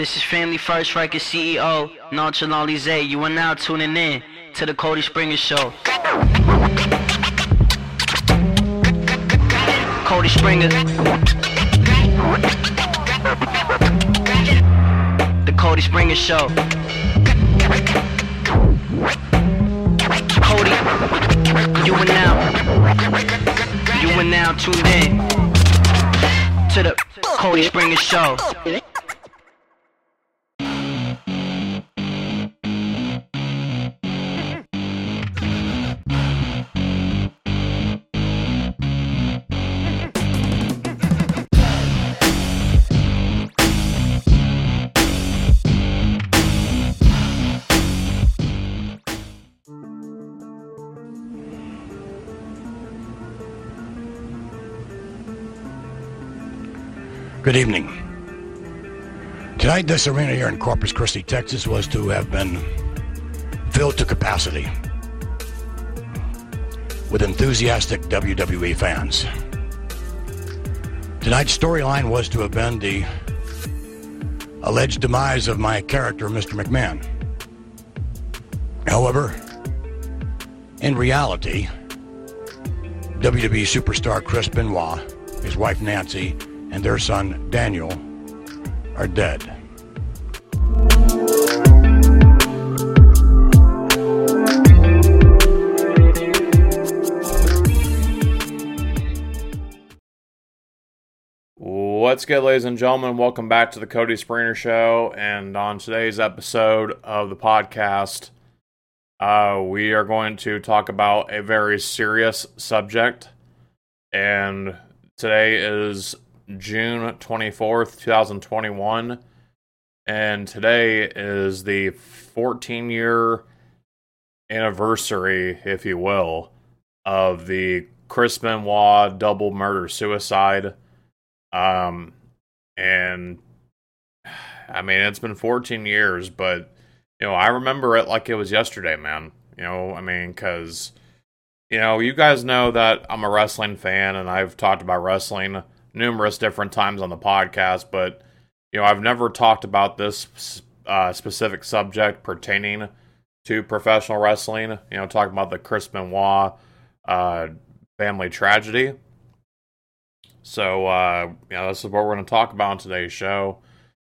This is Family First Record CEO, Nonchalantly Zay. You are now tuning in to the Cody Springer Show. Cody Springer. The Cody Springer Show. Cody, you are now tuned in to the Cody Springer Show. Good evening. Tonight, this arena here in Corpus Christi, Texas, was to have been filled to capacity with enthusiastic WWE fans. Tonight's storyline was to have been the alleged demise of my character, Mr. McMahon. However, in reality, WWE superstar Chris Benoit, his wife Nancy, and their son, Daniel, are dead. What's good, ladies and gentlemen? Welcome back to the Cody Springer Show. And on today's episode of the podcast, we are going to talk about a very serious subject. And today is June 24th, 2021, and today is the 14-year anniversary, if you will, of the Chris Benoit double murder-suicide. And, I mean, it's been 14 years, but, you know, I remember it like it was yesterday, man. You know, I mean, because, you know, you guys know that I'm a wrestling fan, and I've talked about wrestling numerous different times on the podcast, but, you know, I've never talked about this specific subject pertaining to professional wrestling, you know, talking about the Chris Benoit family tragedy. So, you know, this is what we're going to talk about on today's show.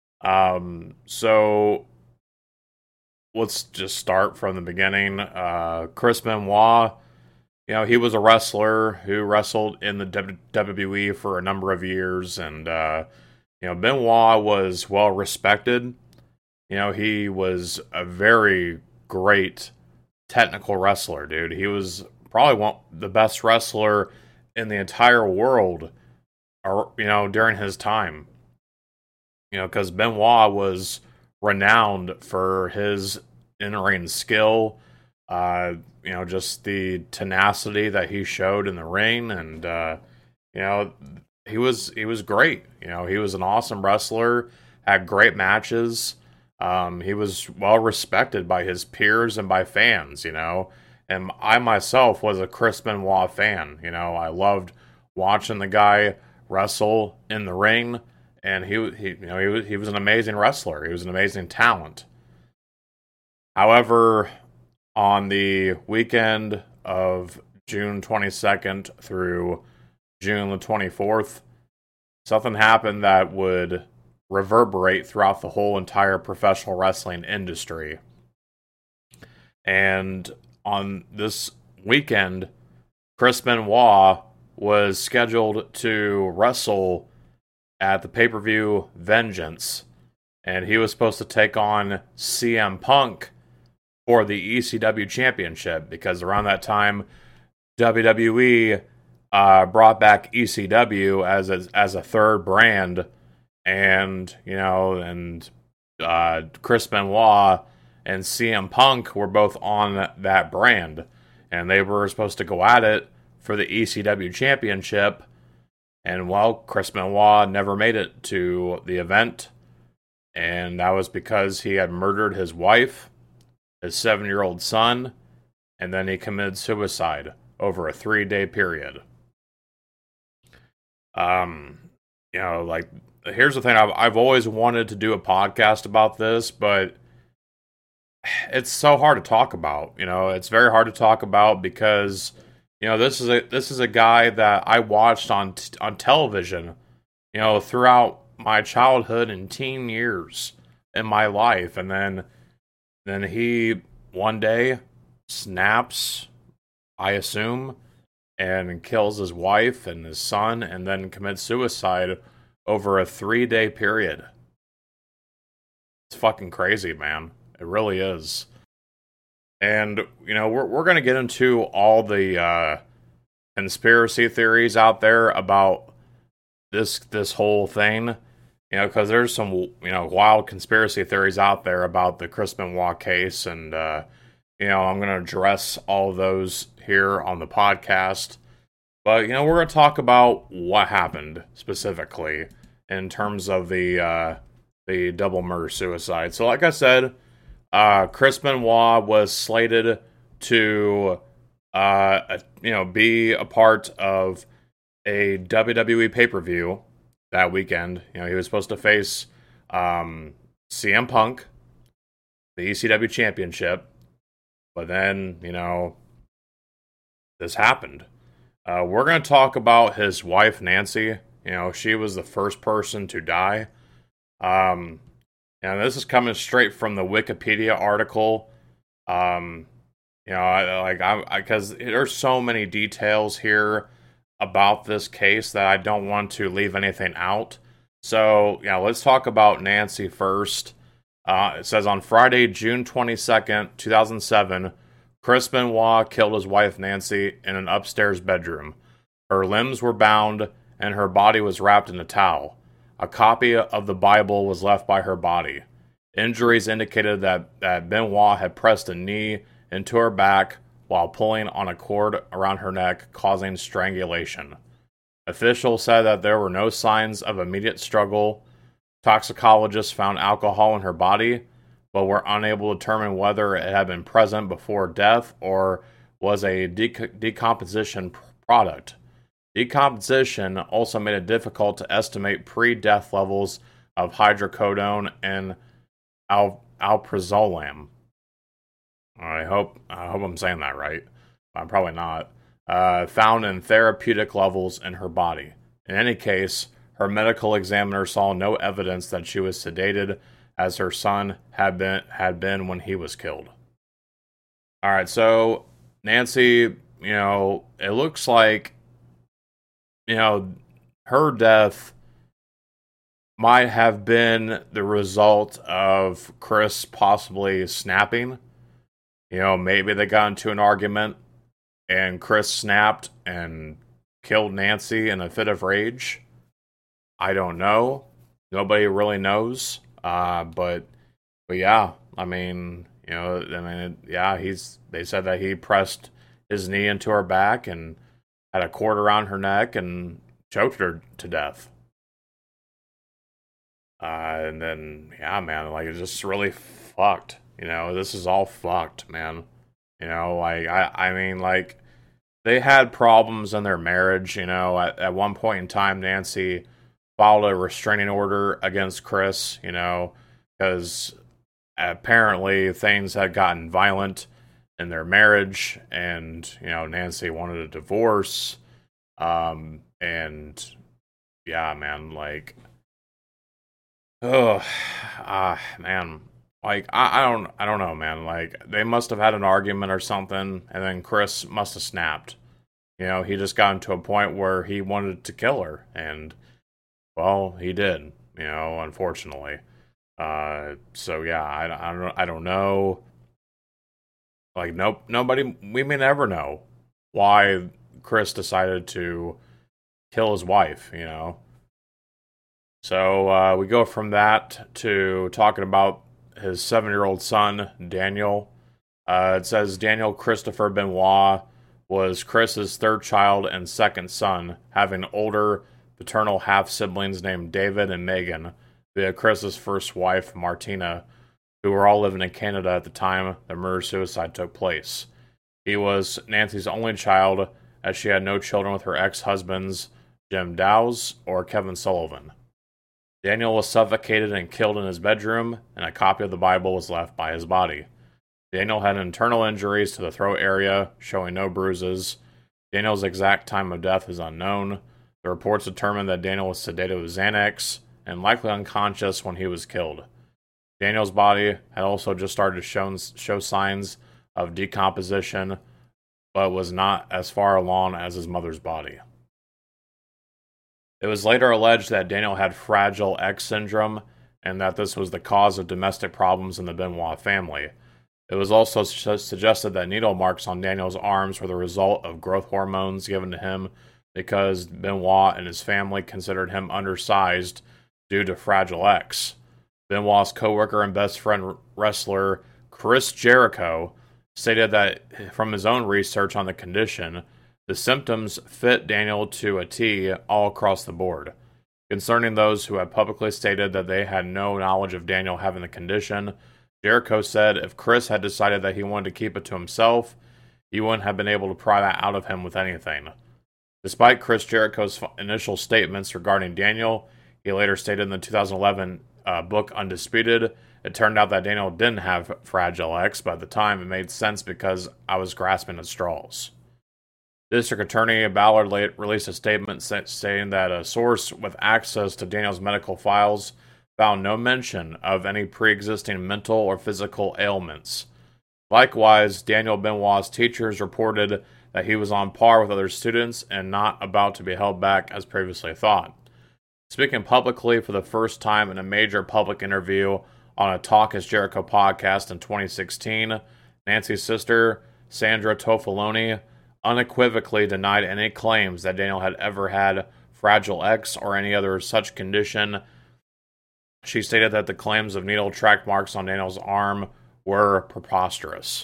So, let's just start from the beginning. Chris Benoit, you know, he was a wrestler who wrestled in the WWE for a number of years, and, you know, Benoit was well respected. You know, he was a very great technical wrestler, dude. He was probably the best wrestler in the entire world, or, you know, during his time. You know, because Benoit was renowned for his in-ring skill, you know, just the tenacity that he showed in the ring, and you know, he was great. You know, he was an awesome wrestler, had great matches. He was well respected by his peers and by fans. You know, and I myself was a Chris Benoit fan. You know, I loved watching the guy wrestle in the ring, and he was an amazing wrestler. He was an amazing talent. However, on the weekend of June 22nd through June the 24th, something happened that would reverberate throughout the whole entire professional wrestling industry. And on this weekend, Chris Benoit was scheduled to wrestle at the pay-per-view Vengeance, and he was supposed to take on CM Punk for the ECW Championship, because around that time, WWE brought back ECW as a third brand, and, you know, and Chris Benoit and CM Punk were both on that brand, and they were supposed to go at it for the ECW Championship, and, well, Chris Benoit never made it to the event, and that was because he had murdered his wife, his 7-year-old son, and then he committed suicide over a 3-day period. You know, like, here's the thing. I've always wanted to do a podcast about this, but it's so hard to talk about. It's very hard to talk about because this is a guy that I watched on television, throughout my childhood and teen years in my life, and then he one day snaps, I assume, and kills his wife and his son, and then commits suicide over a 3-day period. It's fucking crazy, man. It really is. And, we're going to get into all the conspiracy theories out there about this whole thing, because there's some, wild conspiracy theories out there about the Chris Benoit case, and, I'm going to address all of those here on the podcast. But, we're going to talk about what happened specifically in terms of the double murder-suicide. So, like I said, Chris Benoit was slated to, be a part of a WWE pay-per-view that weekend. He was supposed to face CM Punk, the ECW Championship, but then, this happened. We're going to talk about his wife, Nancy. She was the first person to die. And this is coming straight from the Wikipedia article. Because there's so many details here about this case that I don't want to leave anything out. So, let's talk about Nancy first. It says on Friday, June 22nd, 2007, Chris Benoit killed his wife Nancy in an upstairs bedroom. Her limbs were bound and her body was wrapped in a towel. A copy of the Bible was left by her body. Injuries indicated that Benoit had pressed a knee into her back while pulling on a cord around her neck, causing strangulation. Officials said that there were no signs of immediate struggle. Toxicologists found alcohol in her body, but were unable to determine whether it had been present before death or was a decomposition product. Decomposition also made it difficult to estimate pre-death levels of hydrocodone and alprazolam. I hope I'm saying that right. I'm probably not. Found in therapeutic levels in her body. In any case, her medical examiner saw no evidence that she was sedated, as her son had been when he was killed. All right, so Nancy, it looks like, her death might have been the result of Chris possibly snapping. Maybe they got into an argument and Chris snapped and killed Nancy in a fit of rage. I don't know. Nobody really knows. But yeah, they said that he pressed his knee into her back and had a cord around her neck and choked her to death. And then, yeah, man, it's just really fucked. This is all fucked, man. They had problems in their marriage. At one point in time, Nancy filed a restraining order against Chris, because apparently things had gotten violent in their marriage, and, Nancy wanted a divorce. And yeah, man, man. I don't know, man. They must have had an argument or something, and then Chris must have snapped. He just got into a point where he wanted to kill her, and, well, he did, unfortunately. So yeah, I don't know. Nobody, we may never know why Chris decided to kill his wife, So we go from that to talking about his 7-year-old son, Daniel. It says Daniel Christopher Benoit was Chris's third child and second son, having older paternal half-siblings named David and Megan, via Chris's first wife, Martina, who were all living in Canada at the time the murder-suicide took place. He was Nancy's only child, as she had no children with her ex-husbands, Jim Dowse or Kevin Sullivan. Daniel was suffocated and killed in his bedroom, and a copy of the Bible was left by his body. Daniel had internal injuries to the throat area, showing no bruises. Daniel's exact time of death is unknown. The reports determined that Daniel was sedated with Xanax and likely unconscious when he was killed. Daniel's body had also just started to show signs of decomposition, but was not as far along as his mother's body. It was later alleged that Daniel had Fragile X syndrome, and that this was the cause of domestic problems in the Benoit family. It was also suggested that needle marks on Daniel's arms were the result of growth hormones given to him because Benoit and his family considered him undersized due to Fragile X. Benoit's co-worker and best friend wrestler Chris Jericho stated that from his own research on the condition, the symptoms fit Daniel to a T all across the board. Concerning those who had publicly stated that they had no knowledge of Daniel having the condition, Jericho said if Chris had decided that he wanted to keep it to himself, he wouldn't have been able to pry that out of him with anything. Despite Chris Jericho's initial statements regarding Daniel, he later stated in the 2011 book Undisputed, it turned out that Daniel didn't have Fragile X, but at the time it made sense because I was grasping at straws. District Attorney Ballard released a statement saying that a source with access to Daniel's medical files found no mention of any pre-existing mental or physical ailments. Likewise, Daniel Benoit's teachers reported that he was on par with other students and not about to be held back as previously thought. Speaking publicly for the first time in a major public interview on a Talk Is Jericho podcast in 2016, Nancy's sister, Sandra Toffoloni, unequivocally denied any claims that Daniel had ever had Fragile X or any other such condition. She stated that the claims of needle track marks on Daniel's arm were preposterous.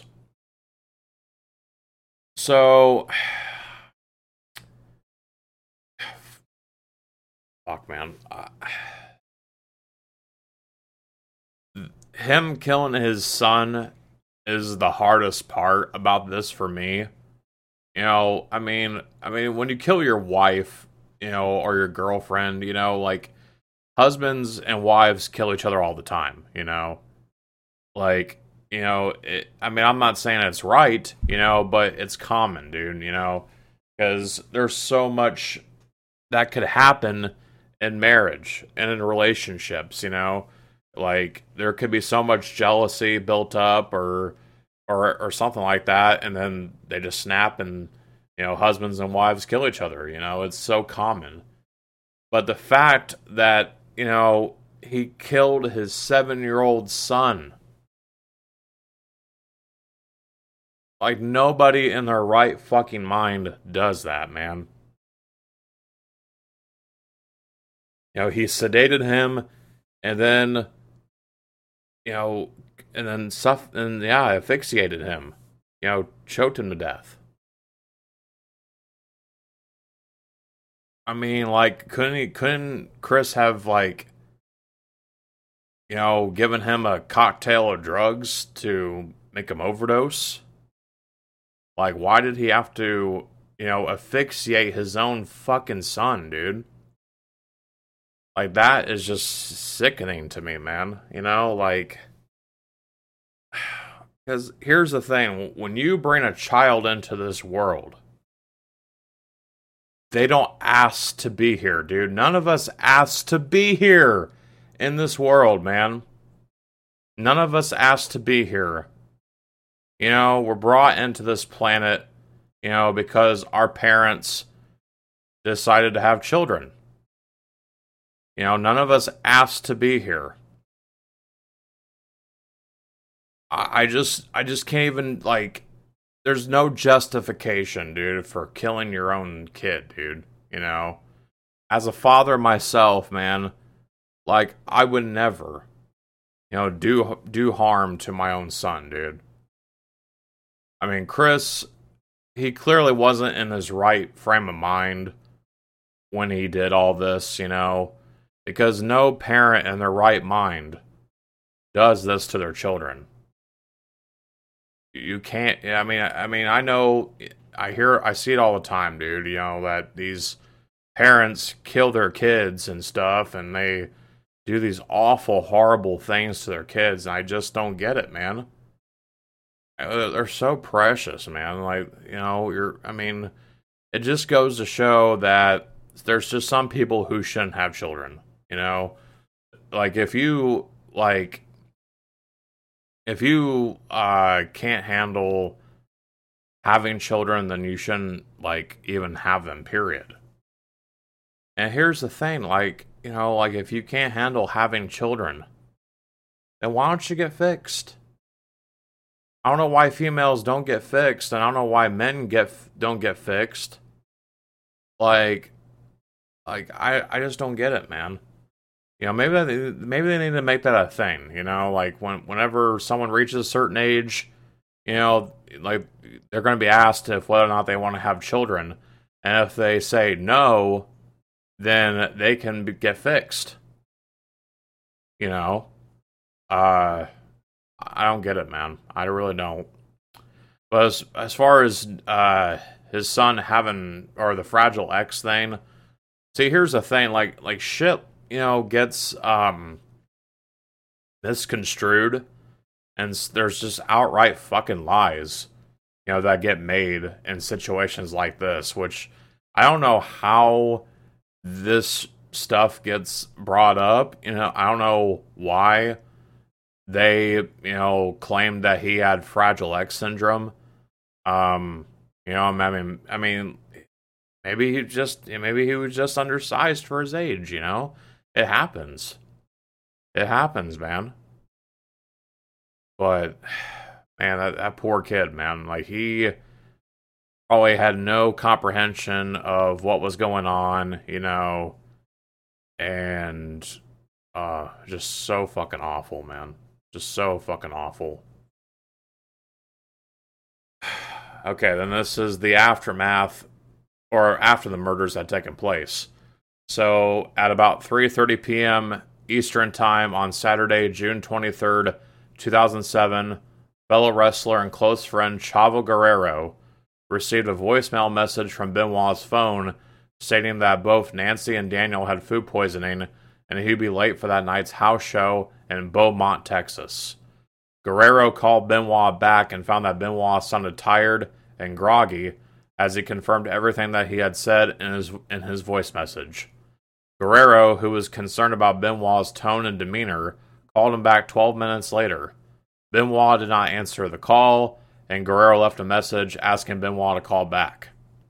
So, fuck, man. Him killing his son is the hardest part about this for me. You know, I mean, when you kill your wife, you know, or your girlfriend, you know, like, husbands and wives kill each other all the time, you know? Like, you know, I'm not saying it's right, you know, but it's common, dude, you know? Because there's so much that could happen in marriage and in relationships, you know? Like, there could be so much jealousy built up or something like that, and then they just snap and, you know, husbands and wives kill each other, you know? It's so common. But the fact that, you know, he killed his 7-year-old son. Like, nobody in their right fucking mind does that, man. You know, he sedated him, and then, you know, asphyxiated him. You know, choked him to death. I mean, like, couldn't Chris have, like, you know, given him a cocktail of drugs to make him overdose? Like, why did he have to, you know, asphyxiate his own fucking son, dude? Like, that is just sickening to me, man. You know, like, because here's the thing. When you bring a child into this world, they don't ask to be here, dude. None of us asked to be here in this world, man. None of us asked to be here. You know, we're brought into this planet, you know, because our parents decided to have children. You know, none of us asked to be here. I just can't even, like, there's no justification, dude, for killing your own kid, dude. You know? As a father myself, man, like, I would never, you know, do harm to my own son, dude. I mean, Chris, he clearly wasn't in his right frame of mind when he did all this, you know, because no parent in their right mind does this to their children. You can't, I mean, I know, I see it all the time, dude, you know, that these parents kill their kids and stuff, and they, do these awful, horrible things to their kids, and I just don't get it, man. They're so precious, man. Like, it just goes to show that there's just some people who shouldn't have children, you know? Like, if you can't handle having children, then you shouldn't, even have them, period. And here's the thing, if you can't handle having children, then why don't you get fixed? I don't know why females don't get fixed, and I don't know why men don't get fixed. I just don't get it, man. Maybe they need to make that a thing. Whenever someone reaches a certain age, they're going to be asked if whether or not they want to have children, and if they say no, then they can get fixed. I don't get it, man. I really don't. But as far as his son having, or the Fragile X thing, see, here's the thing, shit, gets misconstrued, and there's just outright fucking lies, that get made in situations like this, which I don't know how this stuff gets brought up. I don't know why they, claimed that he had Fragile X syndrome. Maybe he was just undersized for his age, It happens. It happens, man. But, man, that poor kid, man. He probably had no comprehension of what was going on, and just so fucking awful, man. Just so fucking awful. Okay, then this is the aftermath, or after the murders had taken place. So, at about 3:30 p.m. Eastern Time on Saturday, June 23rd, 2007, fellow wrestler and close friend Chavo Guerrero received a voicemail message from Benoit's phone stating that both Nancy and Daniel had food poisoning and he'd be late for that night's house show in Beaumont, Texas. Guerrero called Benoit back and found that Benoit sounded tired and groggy as he confirmed everything that he had said in his voice message. Guerrero, who was concerned about Benoit's tone and demeanor, called him back 12 minutes later. Benoit did not answer the call, and Guerrero left a message asking Benoit to call back.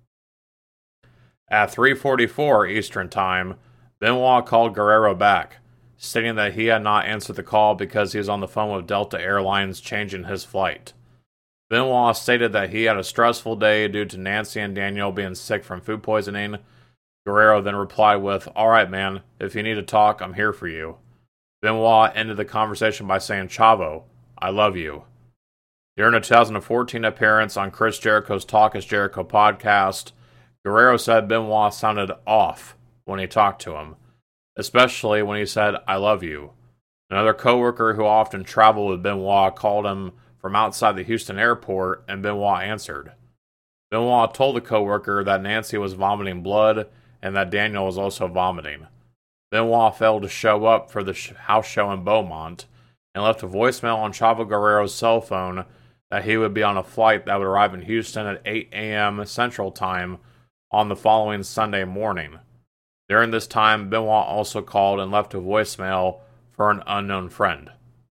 At 3:44 Eastern Time, Benoit called Guerrero back, stating that he had not answered the call because he was on the phone with Delta Airlines changing his flight. Benoit stated that he had a stressful day due to Nancy and Daniel being sick from food poisoning. Guerrero then replied with, "Alright, man, if you need to talk, I'm here for you." Benoit ended the conversation by saying, "Chavo, I love you." During a 2014 appearance on Chris Jericho's Talk is Jericho podcast, Guerrero said Benoit sounded off when he talked to him, especially when he said, "I love you." Another coworker who often traveled with Benoit called him from outside the Houston airport, and Benoit answered. Benoit told the coworker that Nancy was vomiting blood and that Daniel was also vomiting. Benoit failed to show up for the house show in Beaumont and left a voicemail on Chavo Guerrero's cell phone that he would be on a flight that would arrive in Houston at 8 a.m. Central Time on the following Sunday morning. During this time, Benoit also called and left a voicemail for an unknown friend.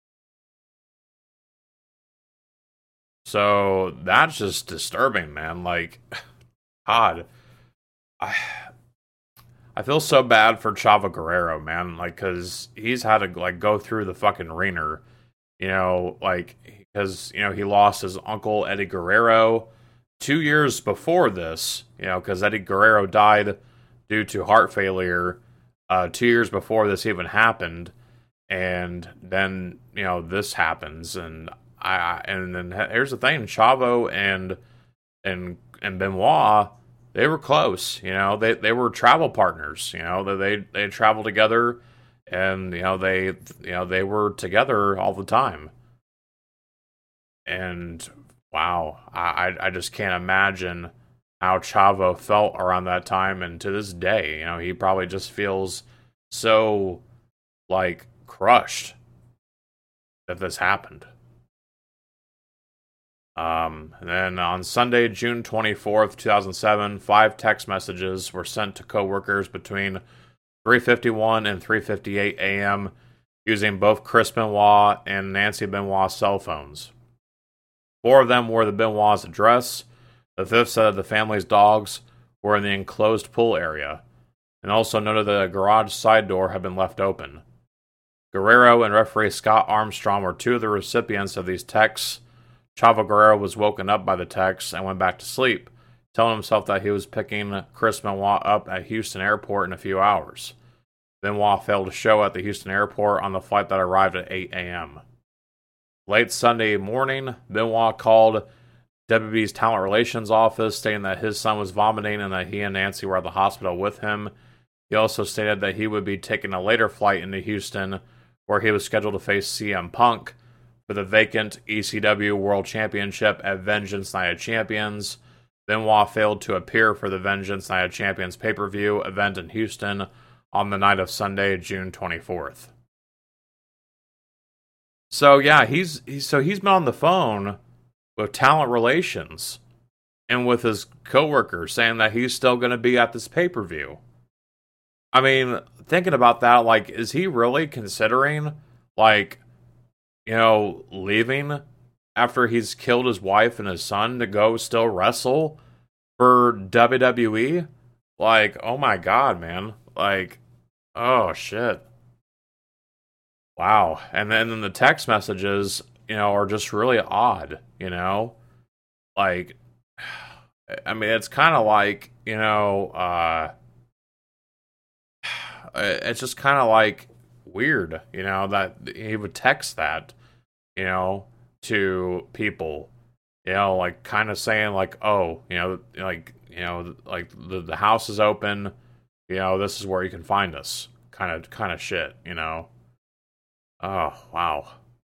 So that's just disturbing, man. God, I feel so bad for Chavo Guerrero, man. Cause he's had to go through the fucking ringer, because he lost his uncle Eddie Guerrero 2 years before this, because Eddie Guerrero died due to heart failure 2 years before this even happened, and then this happens, and then here's the thing: Chavo and Benoit, they were close. They were travel partners. They traveled together, and they were together all the time. And wow, I just can't imagine how Chavo felt around that time, and to this day, he probably just feels so like, crushed that this happened. And then on Sunday, June 24th, 2007, 5 text messages were sent to coworkers between 3:51 and 3:58 a.m. using both Chris Benoit and Nancy Benoit's cell phones. 4 of them were the Benoit's address. The 5th said that the family's dogs were in the enclosed pool area, and also noted that a garage side door had been left open. Guerrero and referee Scott Armstrong were 2 of the recipients of these texts. Chavo Guerrero was woken up by the text and went back to sleep, telling himself that he was picking Chris Benoit up at Houston Airport in a few hours. Benoit failed to show at the Houston Airport on the flight that arrived at 8 a.m. Late Sunday morning, Benoit called WWE's Talent Relations office, stating that his son was vomiting and that he and Nancy were at the hospital with him. He also stated that he would be taking a later flight into Houston, where he was scheduled to face CM Punk for the vacant ECW World Championship at Vengeance Night of Champions. Benoit failed to appear for the Vengeance Night of Champions pay-per-view event in Houston on the night of Sunday, June 24th. So yeah, he's been on the phone with Talent Relations and with his coworkers saying that he's still going to be at this pay-per-view. I mean, thinking about that, like, is he really considering, like, leaving after he's killed his wife and his son to go still wrestle for WWE? Like, oh my God, man. Like, oh shit. Wow. And then the text messages, are just really odd, Like, I mean, it's kind of like, it's just kind of like weird, that he would text that, to people, like kind of saying like, oh, like the house is open, this is where you can find us, kind of shit, Oh, wow.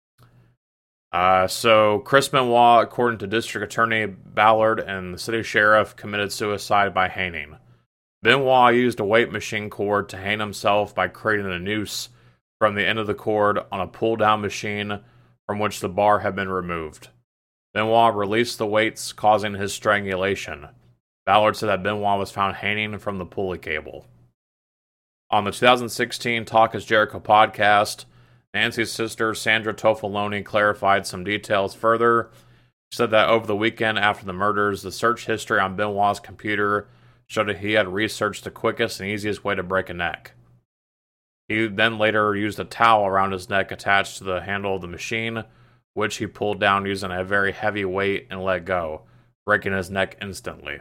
So Chris Benoit, according to District Attorney Ballard and the city sheriff, committed suicide by hanging. Benoit used a weight machine cord to hang himself by creating a noose from the end of the cord on a pull-down machine from which the bar had been removed. Benoit released the weights, causing his strangulation. Ballard said that Benoit was found hanging from the pulley cable. On the 2016 Talk is Jericho podcast, Nancy's sister, Sandra Toffoloni, clarified some details further. She said that over the weekend after the murders, the search history on Benoit's computer showed that he had researched the quickest and easiest way to break a neck. He then later used a towel around his neck attached to the handle of the machine, which he pulled down using a very heavy weight and let go, breaking his neck instantly.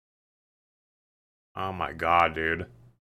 Oh my God, dude.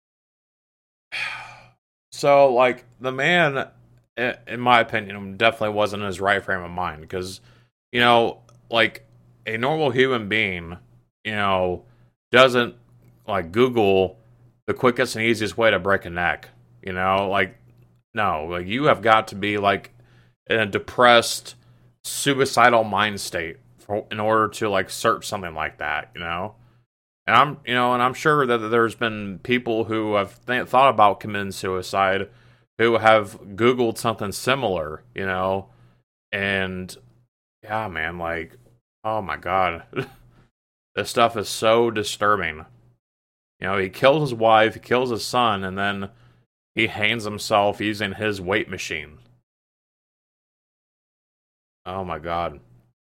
So, like, the man, in my opinion, definitely wasn't in his right frame of mind, because, like, a normal human being, doesn't, like, Google the quickest and easiest way to break a neck, like, no, like, you have got to be, like, in a depressed, suicidal mind state in order to, like, search something like that, And I'm sure that there's been people who have thought about committing suicide who have Googled something similar, and yeah, man, like, oh my God, this stuff is so disturbing. He kills his wife, he kills his son, and then he hangs himself using his weight machine. Oh my God.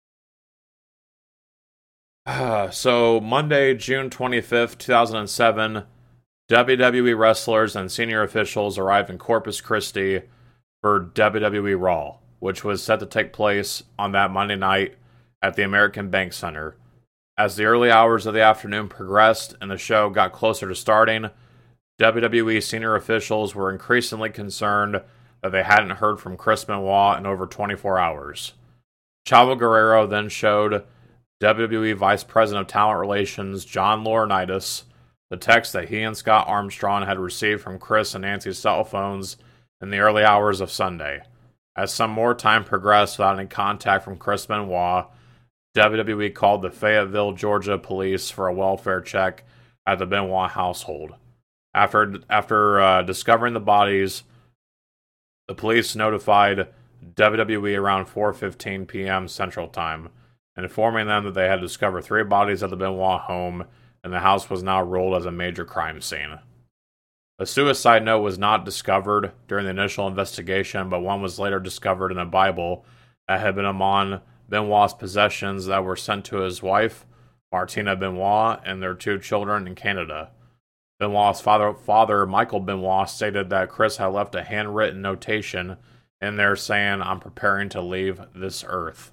So, Monday, June 25th, 2007, WWE wrestlers and senior officials arrived in Corpus Christi for WWE Raw, which was set to take place on that Monday night at the American Bank Center. As the early hours of the afternoon progressed and the show got closer to starting, WWE senior officials were increasingly concerned that they hadn't heard from Chris Benoit in over 24 hours. Chavo Guerrero then showed WWE Vice President of Talent Relations John Laurinaitis the text that he and Scott Armstrong had received from Chris and Nancy's cell phones in the early hours of Sunday. As some more time progressed without any contact from Chris Benoit, WWE called the Fayetteville, Georgia police for a welfare check at the Benoit household. After discovering the bodies, The police notified WWE around 4:15 p.m. Central Time, informing them that they had discovered 3 bodies at the Benoit home, and the house was now ruled as a major crime scene. A suicide note was not discovered during the initial investigation, but one was later discovered in a Bible that had been among Benoit's possessions that were sent to his wife, Martina Benoit, and their 2 children in Canada. Benoit's father, Michael Benoit, stated that Chris had left a handwritten notation in there saying, "I'm preparing to leave this earth."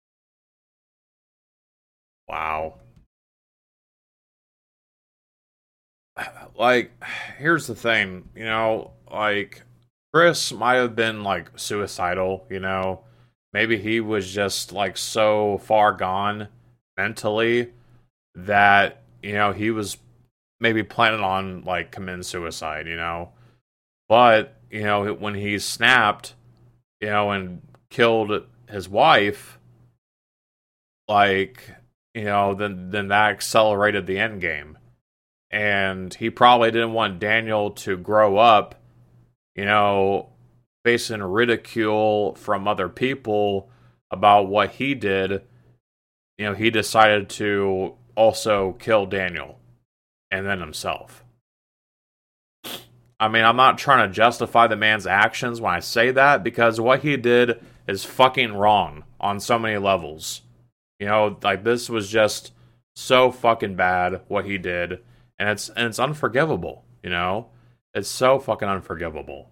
Wow. Like, here's the thing, Chris might have been, suicidal, Maybe he was just, so far gone mentally that, he was maybe planning on, committing suicide, But, when he snapped, and killed his wife, then that accelerated the end game. And he probably didn't want Daniel to grow up, facing ridicule from other people about what he did. He decided to also kill Daniel and then himself. I mean, I'm not trying to justify the man's actions when I say that, because what he did is fucking wrong on so many levels. This was just so fucking bad what he did. And it's unforgivable, It's so fucking unforgivable.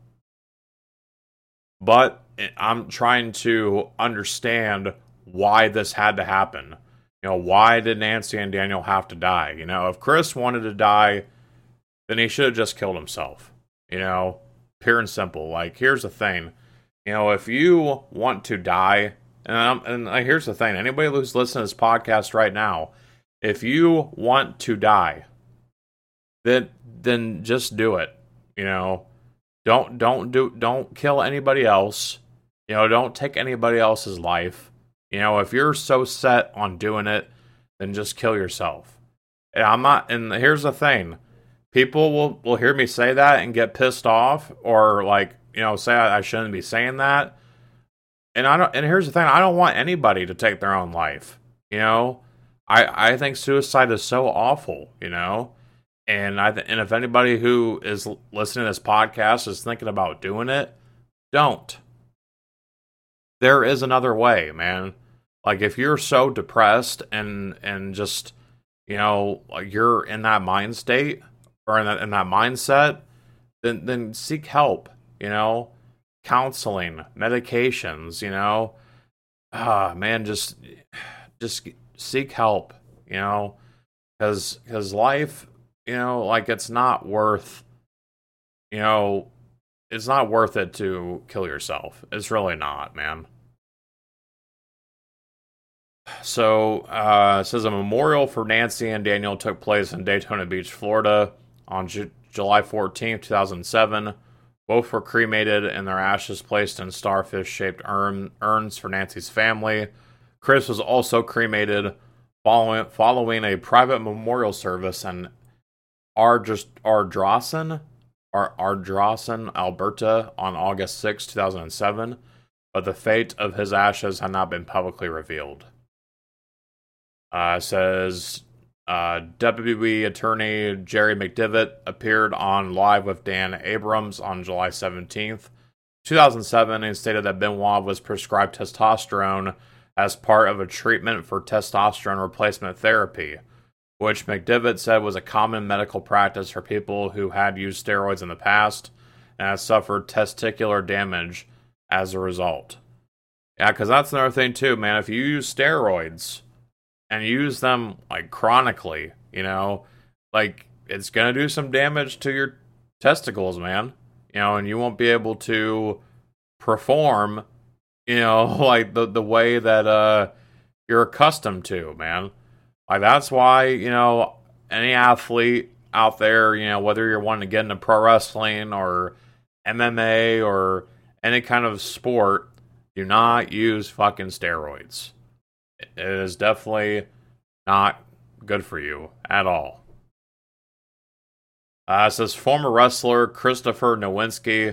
But I'm trying to understand why this had to happen. Why did Nancy and Daniel have to die? If Chris wanted to die, then he should have just killed himself. Pure and simple. Here's the thing. If you want to die, and here's the thing. Anybody who's listening to this podcast right now, if you want to die, then just do it. Don't kill anybody else. Don't take anybody else's life. If you're so set on doing it, then just kill yourself. And here's the thing. People will hear me say that and get pissed off, or say I shouldn't be saying that. And here's the thing, I don't want anybody to take their own life. I think suicide is so awful, And and if anybody who is listening to this podcast is thinking about doing it, don't. There is another way, man. If you're so depressed and just, you're in that mind state or in that mindset, then seek help, counseling, medications, man, just seek help, because life, it's not worth, it's not worth it to kill yourself. It's really not, man. So, it says a memorial for Nancy and Daniel took place in Daytona Beach, Florida on July 14th, 2007. Both were cremated and their ashes placed in starfish-shaped urns for Nancy's family. Chris was also cremated following a private memorial service in Ardrossan, Alberta on August 6, 2007, but the fate of his ashes had not been publicly revealed. It says WWE attorney Jerry McDevitt appeared on Live with Dan Abrams on July 17th, 2007, and stated that Benoit was prescribed testosterone as part of a treatment for testosterone replacement therapy, which McDevitt said was a common medical practice for people who had used steroids in the past and had suffered testicular damage as a result. Yeah, because that's another thing too, man. If you use steroids and use them chronically, it's gonna do some damage to your testicles, man. And you won't be able to perform, the way that you're accustomed to, man. That's why, any athlete out there, whether you're wanting to get into pro wrestling or MMA or any kind of sport, do not use fucking steroids. It is definitely not good for you at all. It says former wrestler Christopher Nowinski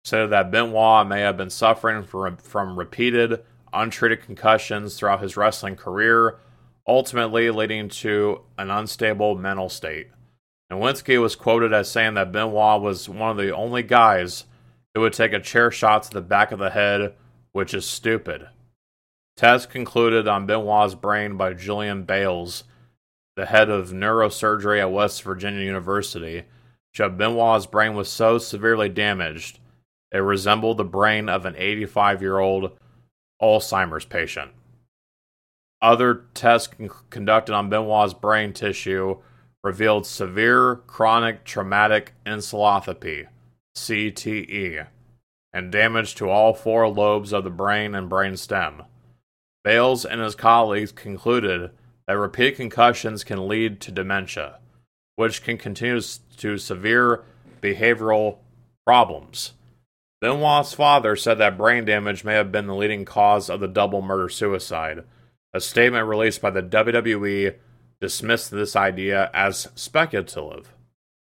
said that Benoit may have been suffering from repeated, untreated concussions throughout his wrestling career, ultimately leading to an unstable mental state. Nowinski was quoted as saying that Benoit was one of the only guys who would take a chair shot to the back of the head, which is stupid. Tests concluded on Benoit's brain by Julian Bales, the head of neurosurgery at West Virginia University, showed Benoit's brain was so severely damaged it resembled the brain of an 85-year-old Alzheimer's patient. Other tests conducted on Benoit's brain tissue revealed severe chronic traumatic encephalopathy, CTE, and damage to all 4 lobes of the brain and brainstem. Bales and his colleagues concluded that repeated concussions can lead to dementia, which can continue to severe behavioral problems. Benoit's father said that brain damage may have been the leading cause of the double murder-suicide. A statement released by the WWE dismissed this idea as speculative.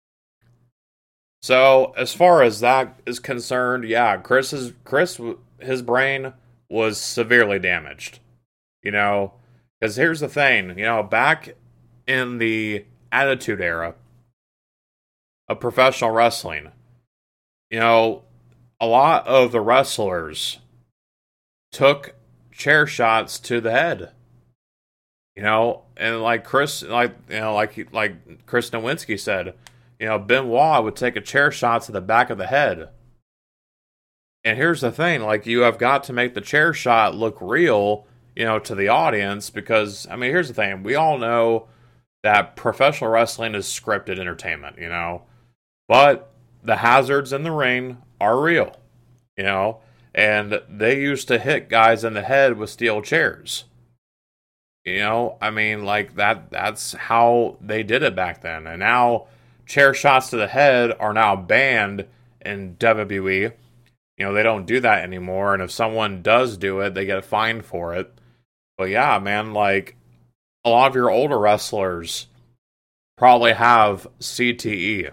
So, as far as that is concerned, yeah, Chris, his brain was severely damaged. Because here's the thing, back in the Attitude Era of professional wrestling, a lot of the wrestlers took chair shots to the head. And like Chris Nowinski said, Benoit would take a chair shot to the back of the head. And here's the thing, you have got to make the chair shot look real, to the audience, because, here's the thing, we all know that professional wrestling is scripted entertainment, but the hazards in the ring are real, and they used to hit guys in the head with steel chairs. That's how they did it back then. And now chair shots to the head are now banned in WWE. They don't do that anymore. And if someone does do it, they get fined for it. But yeah, man, a lot of your older wrestlers probably have CTE.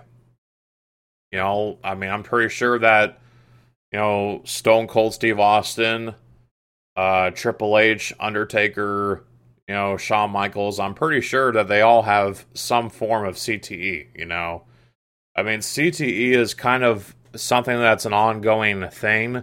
I'm pretty sure that, Stone Cold Steve Austin, Triple H, Undertaker, Shawn Michaels, I'm pretty sure that they all have some form of CTE, CTE is kind of something that's an ongoing thing.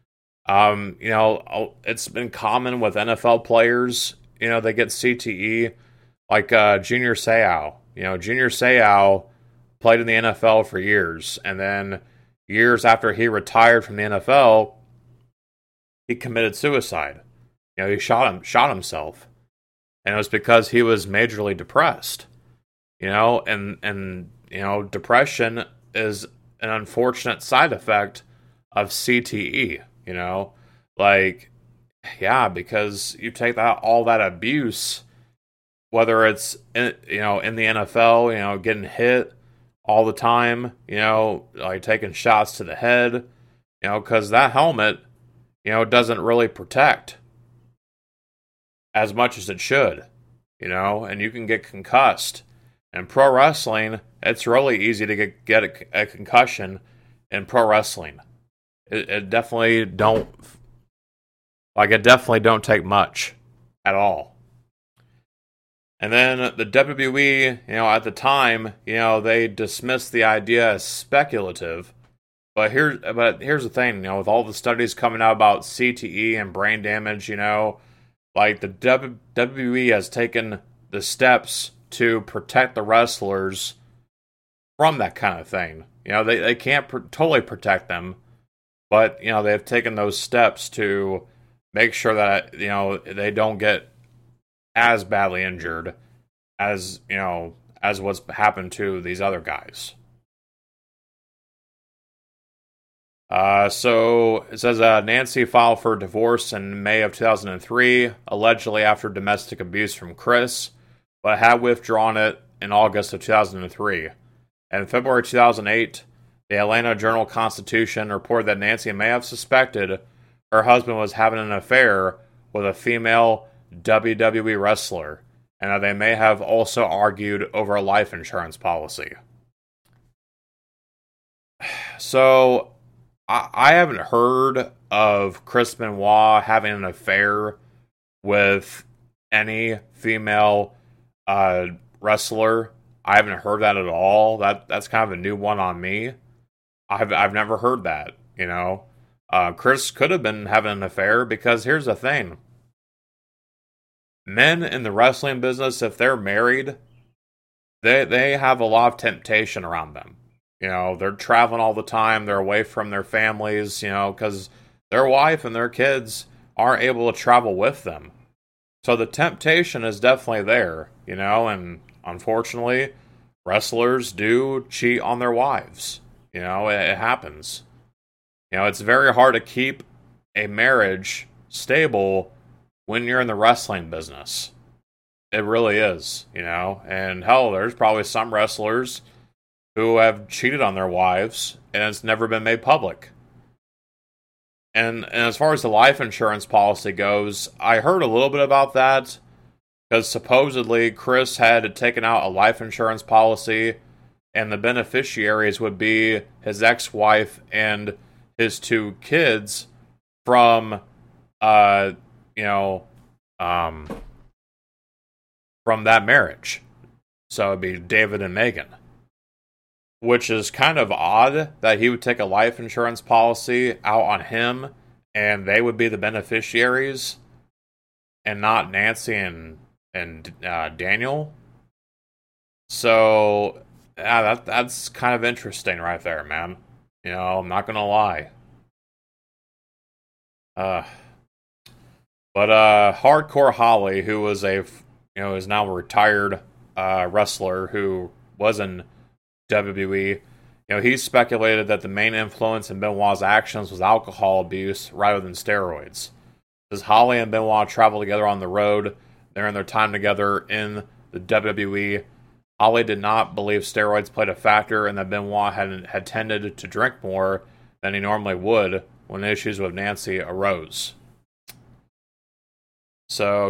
It's been common with NFL players, they get CTE, like Junior Seau. Junior Seau played in the NFL for years, and then years after he retired from the NFL, he committed suicide. He shot himself. And it was because he was majorly depressed, and depression is an unfortunate side effect of CTE, because you take all that abuse, whether it's in the NFL, getting hit all the time, taking shots to the head, because that helmet, doesn't really protect as much as it should, and you can get concussed. In pro wrestling, it's really easy to get a concussion in pro wrestling. It definitely don't take much at all. And then the WWE, at the time, they dismissed the idea as speculative. But here's the thing, with all the studies coming out about CTE and brain damage, the WWE has taken the steps to protect the wrestlers from that kind of thing. They can't totally protect them, but, they've taken those steps to make sure that, they don't get as badly injured as what's happened to these other guys. So it says Nancy filed for divorce in May of 2003, allegedly after domestic abuse from Chris, but had withdrawn it in August of 2003. And in February 2008, the Atlanta Journal-Constitution reported that Nancy may have suspected her husband was having an affair with a female WWE wrestler, and that they may have also argued over a life insurance policy. So I haven't heard of Chris Benoit having an affair with any female wrestler. I haven't heard that at all. That's kind of a new one on me. I've never heard that. You know, Chris could have been having an affair because here's the thing: men in the wrestling business, if they're married, they have a lot of temptation around them. You know, they're traveling all the time. They're away from their families. You know, because their wife and their kids aren't able to travel with them. So the temptation is definitely there, you know, and unfortunately, wrestlers do cheat on their wives. You know, it happens. You know, it's very hard to keep a marriage stable when you're in the wrestling business. It really is, you know, and hell, there's probably some wrestlers who have cheated on their wives and it's never been made public. And as far as the life insurance policy goes, I heard a little bit about that because supposedly Chris had taken out a life insurance policy and the beneficiaries would be his ex-wife and his 2 kids from, from that marriage. So it'd be David and Megan. Which is kind of odd that he would take a life insurance policy out on him and they would be the beneficiaries and not Nancy and Daniel. So, yeah, that's kind of interesting right there, man. You know, I'm not gonna lie. But Hardcore Holly, who was is now a retired wrestler who was in WWE, he speculated that the main influence in Benoit's actions was alcohol abuse rather than steroids. As Holly and Benoit traveled together on the road during their time together in the WWE, Holly did not believe steroids played a factor and that Benoit had tended to drink more than he normally would when issues with Nancy arose. So,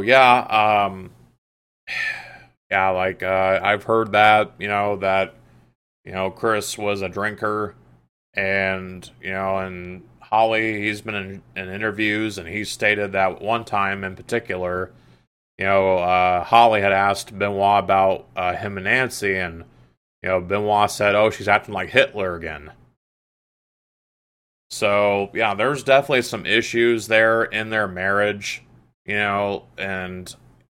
I've heard that, Chris was a drinker, and Holly, he's been in interviews, and he stated that one time in particular, Holly had asked Benoit about him and Nancy, and, Benoit said, "Oh, she's acting like Hitler again." So, yeah, there's definitely some issues there in their marriage, and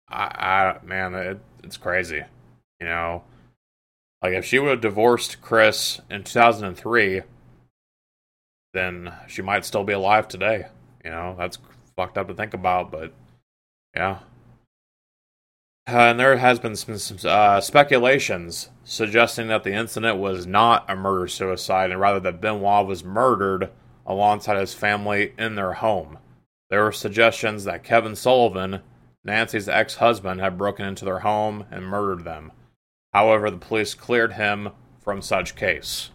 it's crazy, Like, if she would have divorced Chris in 2003, then she might still be alive today. That's fucked up to think about, but yeah. And there has been some speculations suggesting that the incident was not a murder-suicide, and rather that Benoit was murdered alongside his family in their home. There were suggestions that Kevin Sullivan, Nancy's ex-husband, had broken into their home and murdered them. However, the police cleared him from such case.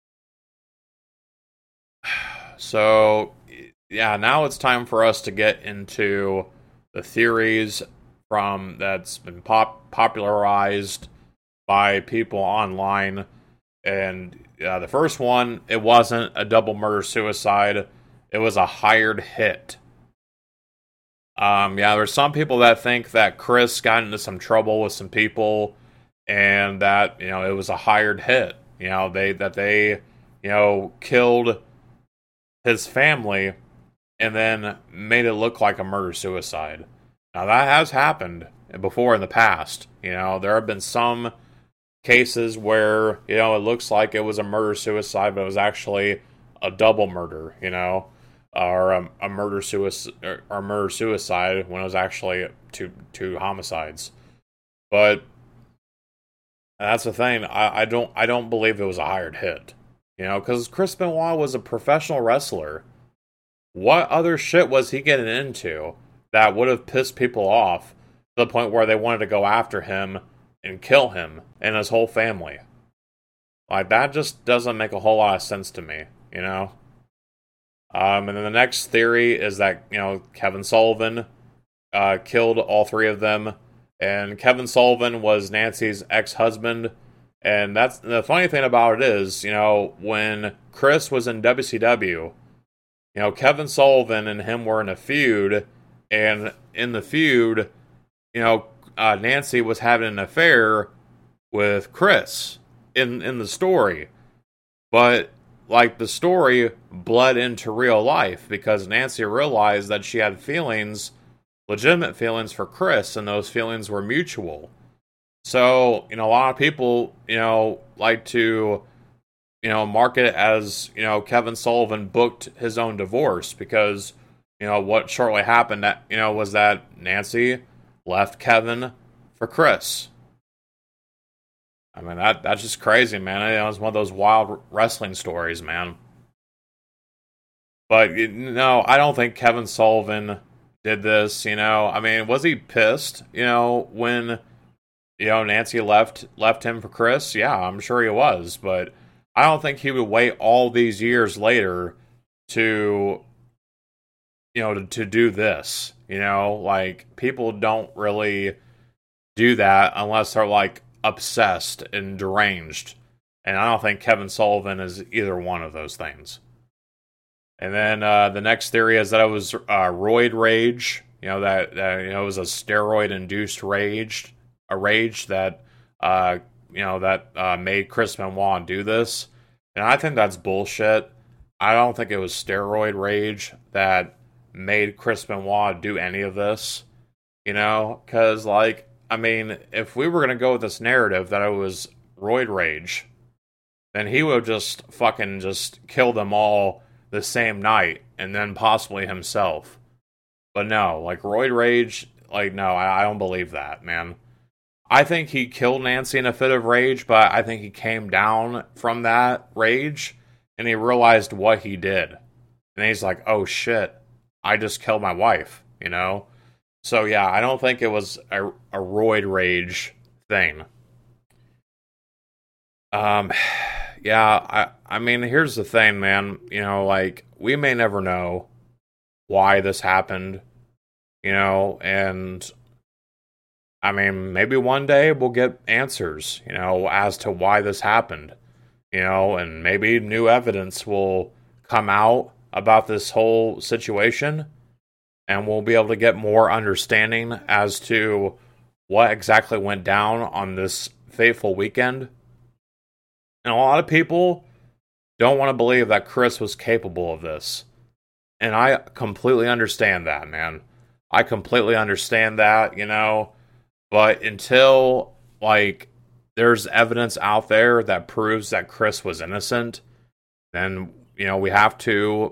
So, yeah, now it's time for us to get into the theories that's been popularized by people online. And the first one, it wasn't a double murder-suicide. It was a hired hit. There's some people that think that Chris got into some trouble with some people and that, it was a hired hit. They killed his family and then made it look like a murder-suicide. Now, that has happened before in the past. There have been some cases where, it looks like it was a murder-suicide, but it was actually a double murder, or a murder-suicide when it was actually two homicides. But that's the thing. I don't believe it was a hired hit. Because Chris Benoit was a professional wrestler. What other shit was he getting into that would have pissed people off to the point where they wanted to go after him and kill him and his whole family? Like, that just doesn't make a whole lot of sense to me, And then the next theory is that, Kevin Sullivan killed all 3 of them. And Kevin Sullivan was Nancy's ex-husband. And that's the funny thing about it is, when Chris was in WCW, Kevin Sullivan and him were in a feud, and in the feud, Nancy was having an affair with Chris in the story. But, like, the story bled into real life because Nancy realized that she had feelings, legitimate feelings for Chris, and those feelings were mutual. So, a lot of people, like to, market it as, Kevin Sullivan booked his own divorce because, what shortly happened, was that Nancy left Kevin for Chris. I mean, that's just crazy, man. It's one of those wild wrestling stories, man. But, I don't think Kevin Sullivan did this, I mean, was he pissed, when, Nancy left him for Chris? Yeah, I'm sure he was, but I don't think he would wait all these years later to, to do this, like, people don't really do that unless they're, like, obsessed and deranged, and I don't think Kevin Sullivan is either one of those things. And then the next theory is that it was roid rage, that it was a steroid-induced rage, a rage that made Chris Benoit do this, and I think that's bullshit. I don't think it was steroid rage that made Chris Benoit do any of this, because, like, I mean, if we were going to go with this narrative that it was roid rage, then he would just fucking just kill them all the same night, and then possibly himself. But no, like, roid rage, like, no, I don't believe that, man. I think he killed Nancy in a fit of rage, but I think he came down from that rage, and he realized what he did. And he's like, oh shit, I just killed my wife, So yeah, I don't think it was a roid rage thing. Yeah, I mean, here's the thing, man. Like, we may never know why this happened, and I mean, maybe one day we'll get answers, as to why this happened, and maybe new evidence will come out about this whole situation, and we'll be able to get more understanding as to what exactly went down on this fateful weekend. And a lot of people don't want to believe that Chris was capable of this. And I completely understand that, man. I completely understand that, But until, like, there's evidence out there that proves that Chris was innocent, then, we have to,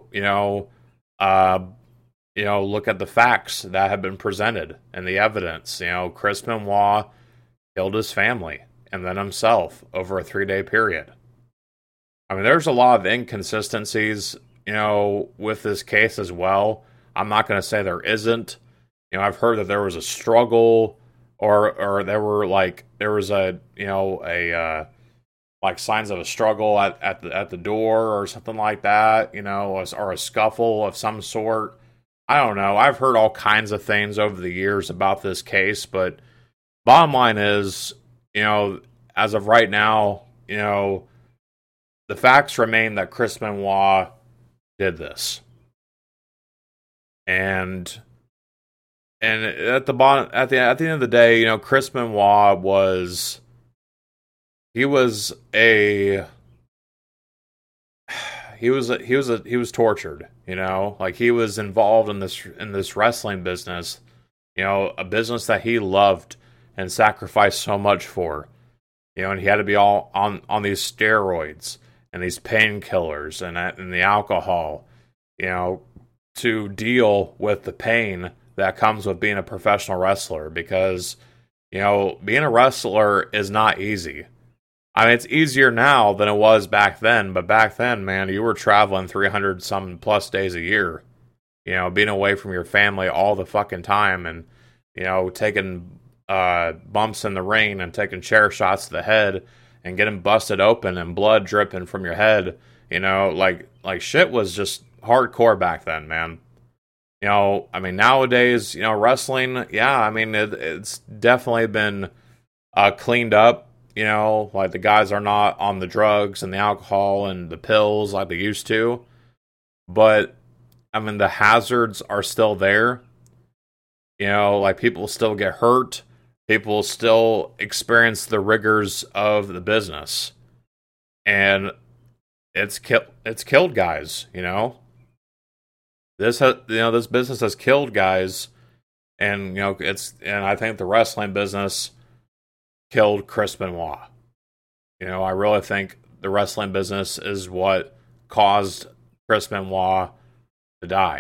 look at the facts that have been presented and the evidence. Chris Benoit killed his family and then himself over a 3-day period. I mean, there's a lot of inconsistencies, with this case as well. I'm not going to say there isn't. I've heard that there was a struggle, or there was like signs of a struggle at the door or something like that, or a scuffle of some sort. I don't know. I've heard all kinds of things over the years about this case, but bottom line is, as of right now, the facts remain that Chris Benoit did this. And at the bottom, at the end of the day, Chris Benoit was tortured, like, he was involved in this wrestling business, a business that he loved and sacrificed so much for, and he had to be all on these steroids and these painkillers and the alcohol, to deal with the pain that comes with being a professional wrestler, because, being a wrestler is not easy. I mean, it's easier now than it was back then, but back then, man, you were traveling 300 some plus days a year, being away from your family all the fucking time, and, taking bumps in the ring and taking chair shots to the head and getting busted open and blood dripping from your head, like shit was just hardcore back then, man. I mean, nowadays, wrestling, yeah, I mean, it's definitely been cleaned up, like the guys are not on the drugs and the alcohol and the pills like they used to. But, I mean, the hazards are still there. Like people still get hurt. People still experience the rigors of the business. And it's killed guys, This business has killed guys, and I think the wrestling business killed Chris Benoit. I really think the wrestling business is what caused Chris Benoit to die.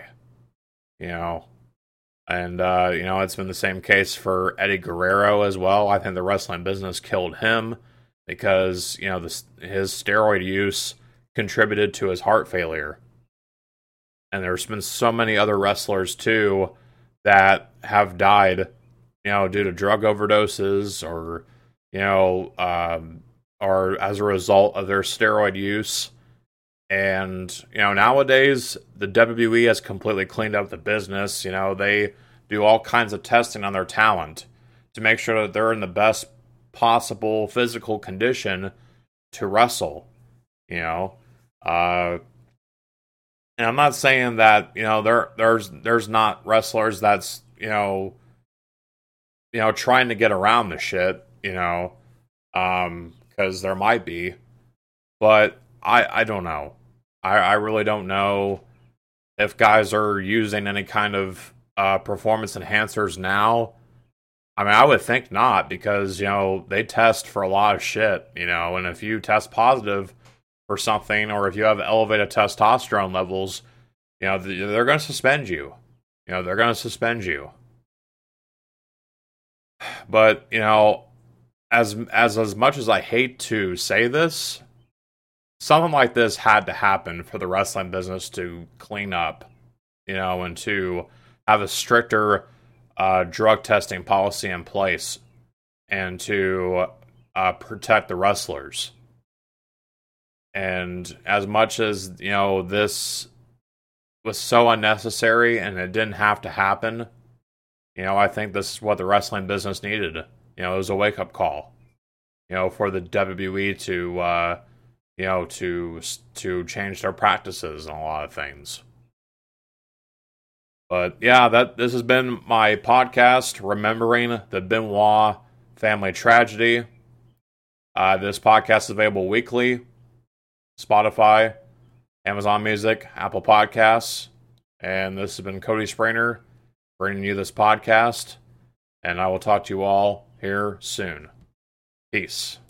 And it's been the same case for Eddie Guerrero as well. I think the wrestling business killed him because his steroid use contributed to his heart failure. And there's been so many other wrestlers too that have died, due to drug overdoses or as a result of their steroid use. And, nowadays the WWE has completely cleaned up the business. They do all kinds of testing on their talent to make sure that they're in the best possible physical condition to wrestle, and I'm not saying that, there's not wrestlers that's, trying to get around the shit, because there might be, but I don't know. I really don't know if guys are using any kind of performance enhancers now. I mean, I would think not, because, they test for a lot of shit, and if you test positive for something, or if you have elevated testosterone levels, they're going to suspend you. They're going to suspend you. But, as much as I hate to say this, something like this had to happen for the wrestling business to clean up, and to have a stricter drug testing policy in place, and to protect the wrestlers. And as much as, this was so unnecessary and it didn't have to happen, I think this is what the wrestling business needed. It was a wake-up call, for the WWE to change their practices on a lot of things. But yeah, this has been my podcast, remembering the Benoit family tragedy. This podcast is available weekly. Spotify, Amazon Music, Apple Podcasts. And this has been Cody Springer bringing you this podcast. And I will talk to you all here soon. Peace.